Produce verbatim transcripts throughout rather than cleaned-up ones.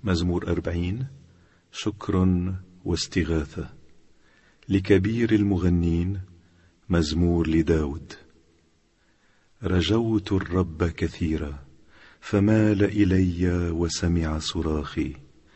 مزمور أربعين. شكر واستغاثة. لكبير المغنين. مزمور لداود. رجوت الرب كثيرا فمال إلي وسمع صراخي.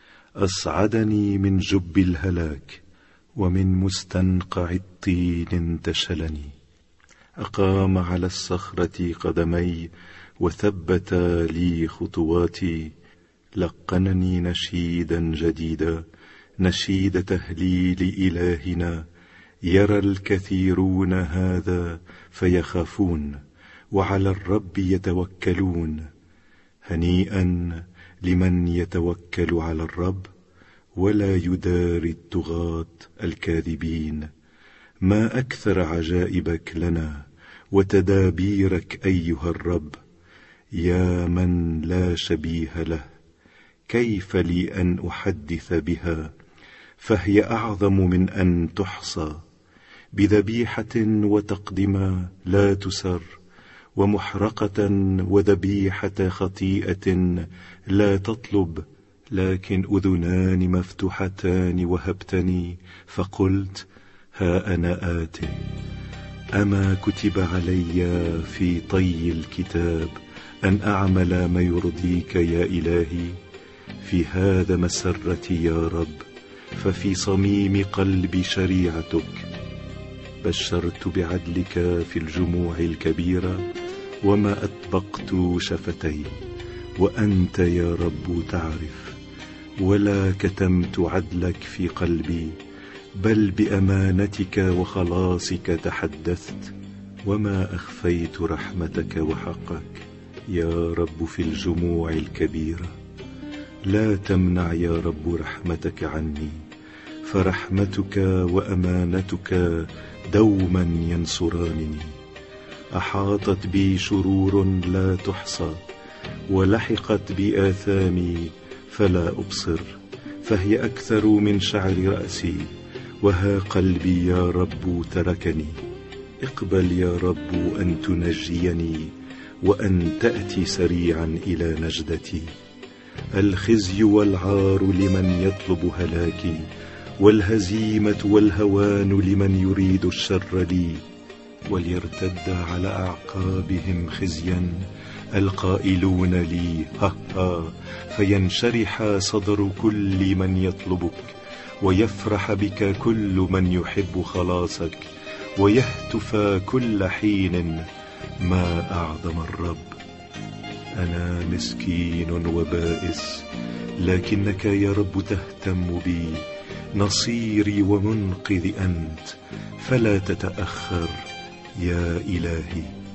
أصعدني من جب الهلاك ومن مستنقع الطين انتشلني. أقام على الصخرة قدمي وثبت لي خطواتي. لقنني نشيدا جديدا، نشيد تهليل إلهنا. يرى الكثيرون هذا فيخافون، وعلى الرب يتوكلون. هنيئا لمن يتوكل على الرب، ولا يداري الطغاة الكاذبين. ما أكثر عجائبك لنا وتدابيرك أيها الرب، يا من لا شبيه له. كيف لي أن أحدث بها، فهي أعظم من أن تحصى. بذبيحة وتقدمة لا تسر، ومحرقة وذبيحة خطيئة لا تطلب. لكن أذنان مفتوحتان وهبتني، فقلت ها أنا آت. أما كتب علي في طي الكتاب أن أعمل ما يرضيك يا إلهي؟ في هذا مسرتي يا رب، ففي صميم قلبي شريعتك. بشرت بعدلك في الجموع الكبيرة، وما أطبقت شفتي. وأنت يا رب تعرف، ولا كتمت عدلك في قلبي، بل بأمانتك وخلاصك تحدثت. وما أخفيت رحمتك وحقك يا رب في الجموع الكبيرة. لا تمنع يا رب رحمتك عني، فرحمتك وأمانتك دوما ينصرانني. أحاطت بي شرور لا تحصى، ولحقت بي آثامي فلا أبصر. فهي أكثر من شعر رأسي، وها قلبي يا رب تركني. اقبل يا رب أن تنجيني، وأن تأتي سريعا إلى نجدتي. الخزي والعار لمن يطلب هلاكي، والهزيمة والهوان لمن يريد الشر لي. وليرتد على أعقابهم خزيا القائلون لي ها ها. فينشرح صدر كل من يطلبك، ويفرح بك كل من يحب خلاصك، ويهتف كل حين ما أعظم الرب. أنا مسكين وبائس، لكنك يا رب تهتم بي. نصيري ومنقذي أنت، فلا تتأخر يا إلهي.